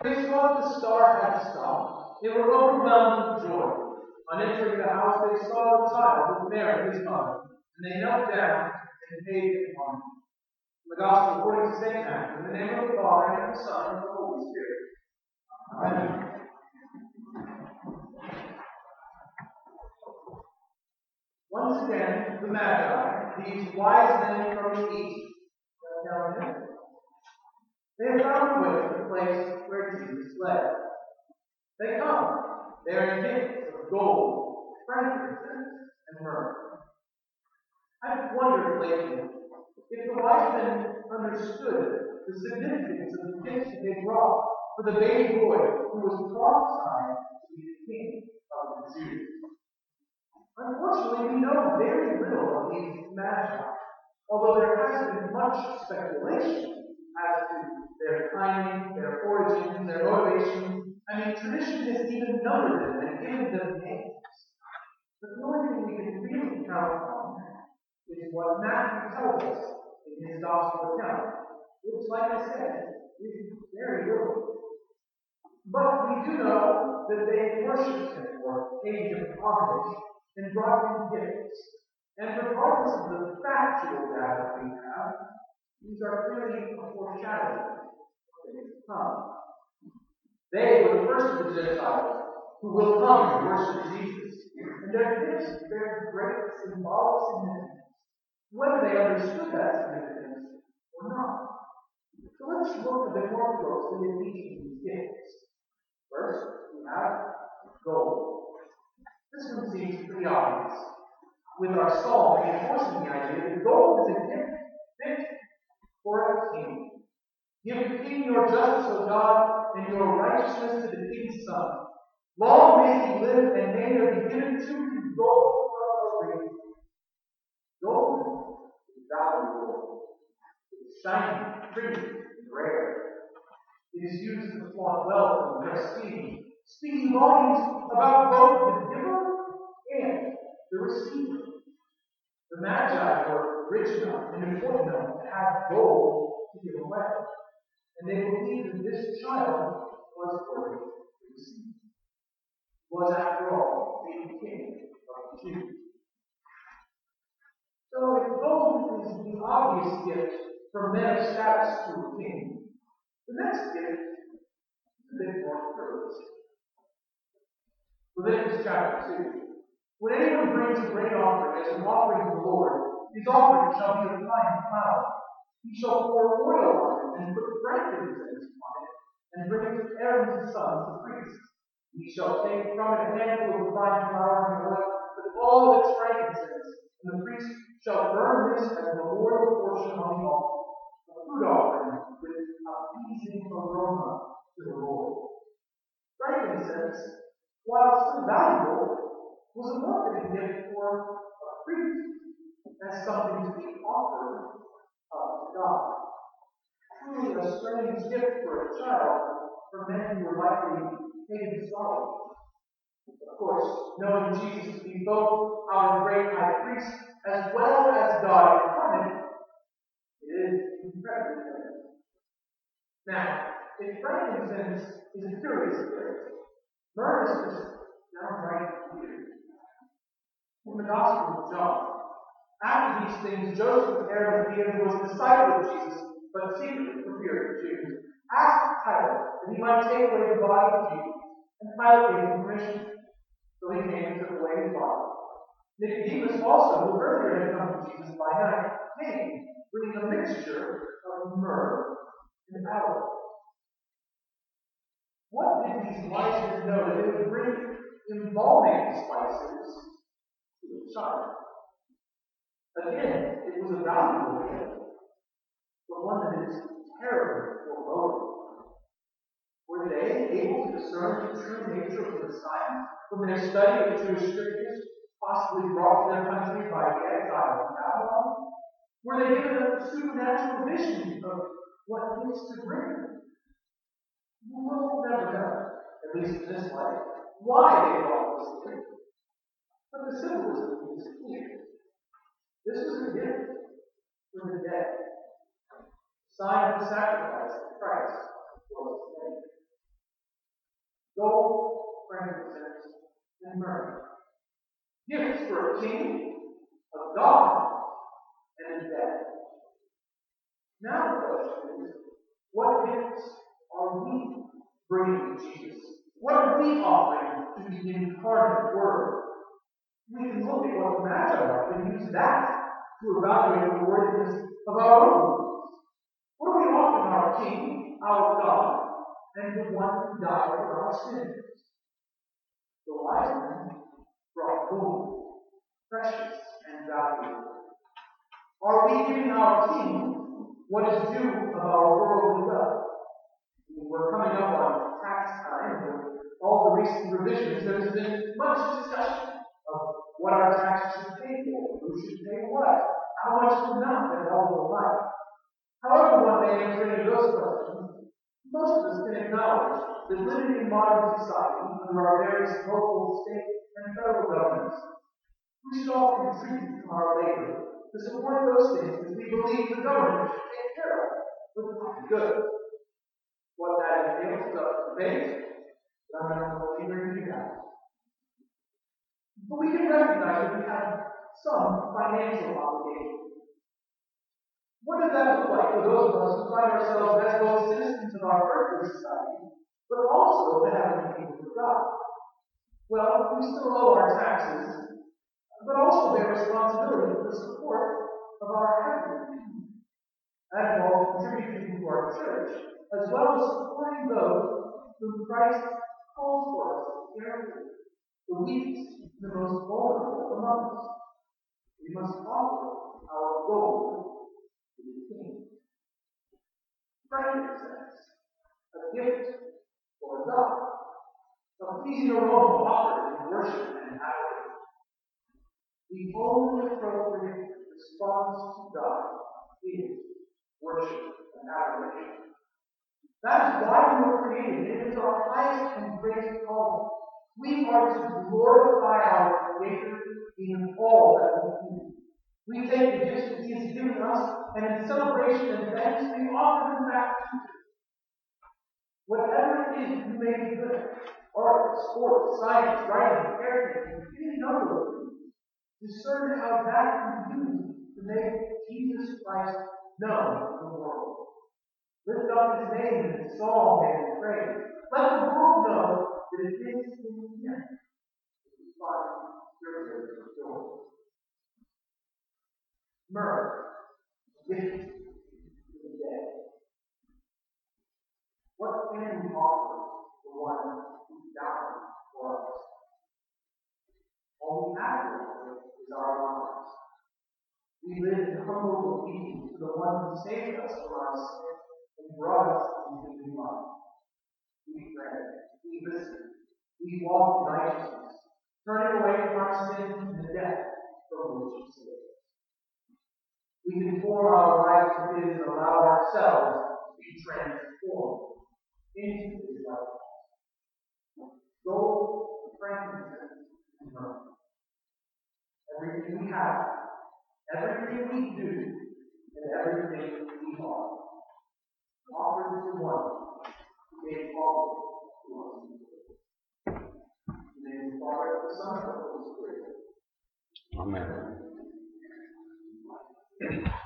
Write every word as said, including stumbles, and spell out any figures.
They saw that the star had stopped. They were overwhelmed with joy. On entering the house, they saw the child with Mary, his mother, and they knelt down and paid him honor. The Gospel according to Saint Matthew, in the name of the Father, and of the Son, and of the Holy Spirit. Amen. Once again, the Magi, these wise men from the east, go down the hill. They have found a way to the place where Jesus led. They come, bearing gifts of gold, frankincense, and myrrh. I've wondered lately if the wise men understood the significance of the gifts that they brought for the baby boy who was prophesied to be the king of the Jews. Unfortunately, we know very little of these magi, although there has been much speculation as to their timing, their origins, their motivations. I mean, tradition has even numbered them and given them names. But the only thing we can really count on is what Matthew tells us in his gospel account, which, like I said, is very little. But we do know that they worshipped him or paid him homage and brought him gifts. And regardless of the factual data we have, these are clearly a foreshadowing of things to come. They were the first of the Gentiles who will come and worship Jesus, and their gifts bear great symbolic significance, whether they understood that significance or not. So let's look a bit more closely at each of these gifts. First, we have gold. This one seems pretty obvious, with our psalm reinforcing the idea that gold is a gift fit for a king. Give the king your justice, O God, and your righteousness to the king's son. Long may he live, and may there be given to him gold for a ring. Gold is valuable. It is shiny, pretty, and rare. It is used to flaunt wealth and prestige, speaking volumes about both the giver and the receiver. The Magi were rich enough and important enough to have gold to give away, and they believed that this child was worthy to receive. Was, after all, the king of the Jews. So, if gold is the obvious gift from men of status to a king, the next gift is a bit more curious. Leviticus chapter two. When anyone brings a grain offering as an offering to the Lord, his offering shall be of fine flour. He shall pour oil on it and put frankincense on it, and bring it to Aaron's sons, the priests. He shall take from it a handful of the fine flour and oil with all its frankincense, and the priest shall burn this as a memorial portion on the altar, a food offering with a pleasing aroma to the Lord. Frankincense, while still valuable, was a marketing gift for a priest as something to be offered up to God. Truly a strange gift for a child for men who were likely pagan scholars. Of course, knowing Jesus to be both our great high priest as well as God incarnate, it is incredibly clear. Now, if frankincense is a curious gift, myrrh is just downright weird. In the Gospel of John, after these things, Joseph of Arimathea, who was a disciple of Jesus, but secretly for fear of the Jews, asked Pilate that he might take away the body of Jesus, and Pilate gave him permission. So he came and took away his body. Nicodemus also, who earlier had come to Jesus by night, came, bringing a mixture of myrrh and aloe. What did these wise men know that they would bring embalming spices to the child? Again, it was a valuable gift, but one that is terribly foreboding. Were they able to discern the true nature of the Messiah from their study of the Jewish scriptures, possibly brought to their country by the exile of Babylon? Were they given a supernatural vision of what gifts to bring? We will never know, at least in this life, why they brought this gift. But the symbolism is clear. This was a gift for the dead. A sign of the sacrifice that Christ was made. gold, frankincense, and myrrh. Gifts for a king, a God, and a death. Now the question is, what gifts are we bringing to Jesus? What are we offering to the incarnate Word? We can look at what the Magi are and use that to evaluate the worthiness of our own beliefs. What are we offering our King, our God, and the one who died for our sins? The wise men brought gold, precious and valuable. Are we giving our King what is due of our worldly wealth? We're coming up on tax time, with all the recent revisions. There's been much discussion of what our taxes should pay for, who should pay what, how much is enough, and all the like. However one may answer any of those questions, most of us can acknowledge that living in modern society, under our various local, state, and federal governments, we should all contribute to our labor to support those things that we believe the government should take care of for the common good. What that entails is up to debate, but I'm not going to review that. But we can recognize that we have some financial obligations. What does that look like for those of us who find ourselves as both citizens of our earthly society, but also the heavenly kingdom of God? Well, we still owe our taxes, but also bear responsibility for the support of our heavenly kingdom. That involves contributing to our church, as well as supporting those whom Christ calls for us to care for, the weakest, the most vulnerable among us. We must offer our gold to the King. Frankincense, a gift for God, a pleasing aroma offered in worship and adoration. The only appropriate response to God is worship and adoration. That is why we were created. It is our highest and greatest calling. We are to glorify our Creator in all that we do. We take the gifts that He has given us, and in celebration and thanks, we offer them back to Him. Whatever it is you may be good at, art, sports, science, writing, caretaking, any number of things, discern how that can be used to make Jesus Christ known in the world. Lift up His name in song and in praise. Let the world know that it is in Him that we find spiritual joy. Myrrh, gift to the dead. What can we offer the one who died for us? All we have to offer is our lives. We live in humble obedience to the one who saved us from our sin and brought us into new life. We pray, we listen, we walk in righteousness, turning away from our sins and the death from which He saved us. We conform our lives to His and allow ourselves to be transformed into His likeness. Gold, frankincense, and myrrh. Everything we have, everything we do, and everything we are, offered to one who gave all to us. In the name of the Father, the Son, and the Holy Spirit. Amen.